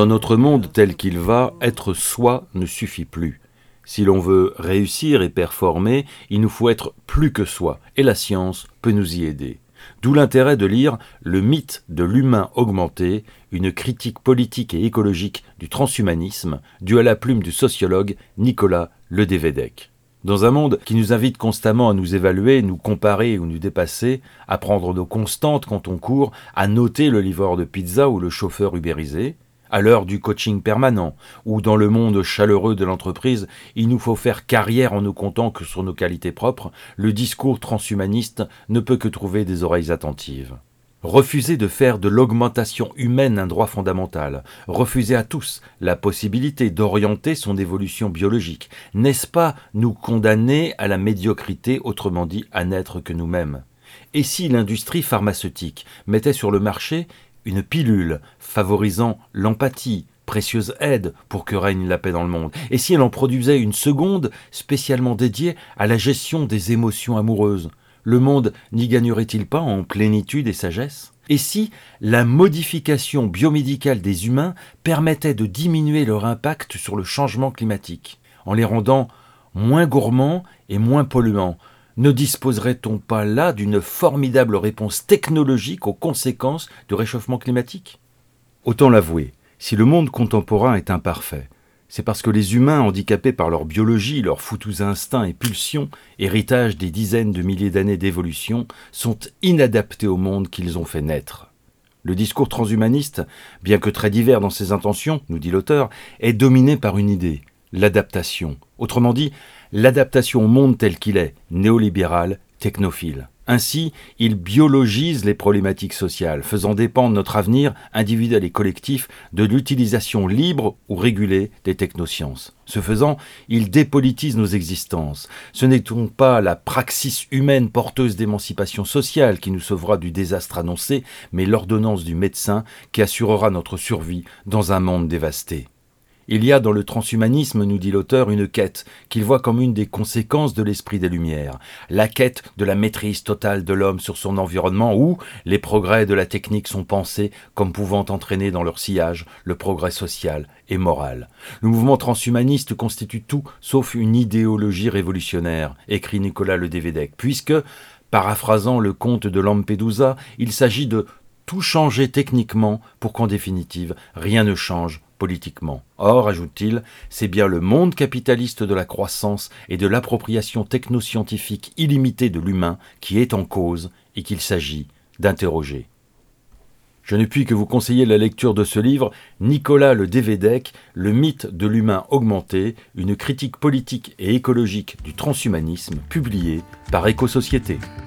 Dans notre monde tel qu'il va, être soi ne suffit plus. Si l'on veut réussir et performer, il nous faut être plus que soi, et la science peut nous y aider. D'où l'intérêt de lire Le mythe de l'humain augmenté, une critique politique et écologique du transhumanisme, due à la plume du sociologue Nicolas Ledevédec. Dans un monde qui nous invite constamment à nous évaluer, nous comparer ou nous dépasser, à prendre nos constantes quand on court, à noter le livreur de pizza ou le chauffeur ubérisé, à l'heure du coaching permanent, ou dans le monde chaleureux de l'entreprise, il nous faut faire carrière en ne comptant que sur nos qualités propres, le discours transhumaniste ne peut que trouver des oreilles attentives. Refuser de faire de l'augmentation humaine un droit fondamental, refuser à tous la possibilité d'orienter son évolution biologique, n'est-ce pas nous condamner à la médiocrité, autrement dit à n'être que nous-mêmes? Et si l'industrie pharmaceutique mettait sur le marché une pilule favorisant l'empathie, précieuse aide pour que règne la paix dans le monde, et si elle en produisait une seconde spécialement dédiée à la gestion des émotions amoureuses, le monde n'y gagnerait-il pas en plénitude et sagesse? Et si la modification biomédicale des humains permettait de diminuer leur impact sur le changement climatique, en les rendant moins gourmands et moins polluants, ne disposerait-on pas là d'une formidable réponse technologique aux conséquences du réchauffement climatique? Autant l'avouer, si le monde contemporain est imparfait, c'est parce que les humains handicapés par leur biologie, leurs foutus instincts et pulsions, héritage des dizaines de milliers d'années d'évolution, sont inadaptés au monde qu'ils ont fait naître. Le discours transhumaniste, bien que très divers dans ses intentions, nous dit l'auteur, est dominé par une idée, l'adaptation. Autrement dit, l'adaptation au monde tel qu'il est, néolibéral, technophile. Ainsi, il biologise les problématiques sociales, faisant dépendre notre avenir individuel et collectif de l'utilisation libre ou régulée des technosciences. Ce faisant, il dépolitise nos existences. Ce n'est donc pas la praxis humaine porteuse d'émancipation sociale qui nous sauvera du désastre annoncé, mais l'ordonnance du médecin qui assurera notre survie dans un monde dévasté. Il y a dans le transhumanisme, nous dit l'auteur, une quête qu'il voit comme une des conséquences de l'esprit des Lumières, la quête de la maîtrise totale de l'homme sur son environnement où les progrès de la technique sont pensés comme pouvant entraîner dans leur sillage le progrès social et moral. Le mouvement transhumaniste constitue tout sauf une idéologie révolutionnaire, écrit Nicolas Ledevédec, puisque, paraphrasant le conte de Lampedusa, il s'agit de tout changer techniquement pour qu'en définitive, rien ne change politiquement. Or, ajoute-t-il, c'est bien le monde capitaliste de la croissance et de l'appropriation technoscientifique illimitée de l'humain qui est en cause et qu'il s'agit d'interroger. Je ne puis que vous conseiller la lecture de ce livre, Nicolas Ledevédec, Le mythe de l'humain augmenté, une critique politique et écologique du transhumanisme, publié par Éco-Société.